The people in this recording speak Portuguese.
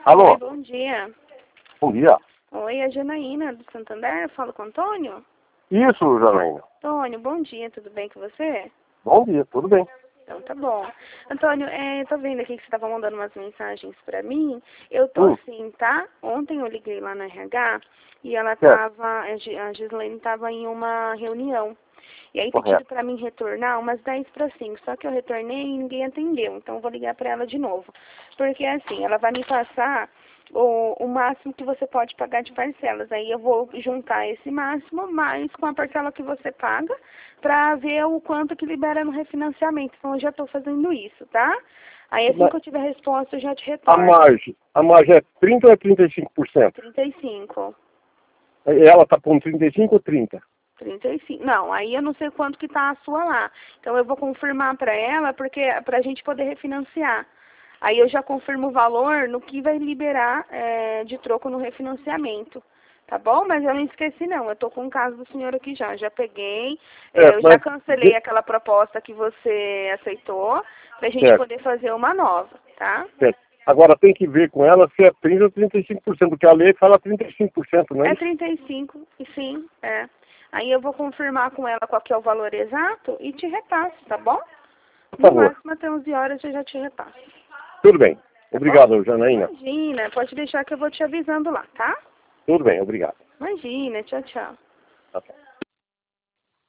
Alô? Oi, bom dia. Bom dia. Oi, é a Janaína do Santander. Falo com o Antônio? Isso, Janaína. Antônio, bom dia. Tudo bem com você? Bom dia, tudo bem. Então tá bom. Antônio, tô vendo aqui que você estava mandando umas mensagens pra mim. Eu tô sim, tá? Ontem eu liguei lá na RH e ela tava, a Gislaine tava em uma reunião. E aí pediram pra mim retornar umas 10 para 5. Só que eu retornei e ninguém atendeu. Então eu vou ligar pra ela de novo. Porque assim, ela vai me passar o máximo que você pode pagar de parcelas. Aí eu vou juntar esse máximo mais com a parcela que você paga para ver o quanto que libera no refinanciamento. Então eu já estou fazendo isso, tá? Aí assim que eu tiver a resposta eu já te retorno. A margem é 30 ou é 35%? 35. Ela tá com 35 ou 30? 35. Não, aí eu não sei quanto que tá a sua lá. Então eu vou confirmar para ela, porque pra gente poder refinanciar. Aí eu já confirmo o valor no que vai liberar de troco no refinanciamento. Tá bom? Mas eu não esqueci não. Eu tô com o caso do senhor aqui já. Já peguei. Eu já cancelei aquela proposta que você aceitou pra gente poder fazer uma nova, tá? Agora tem que ver com ela se é 30 ou 35%, porque a lei fala 35%, não é isso? 35, e sim, é. Aí eu vou confirmar com ela qual que é o valor exato e te repasso, tá bom? Por favor. No máximo até 11 horas eu já te repasso. Tudo bem. Obrigado, Janaína. Imagina, pode deixar que eu vou te avisando lá, tá? Tudo bem, obrigado. Imagina, tchau, tchau. Tá bom.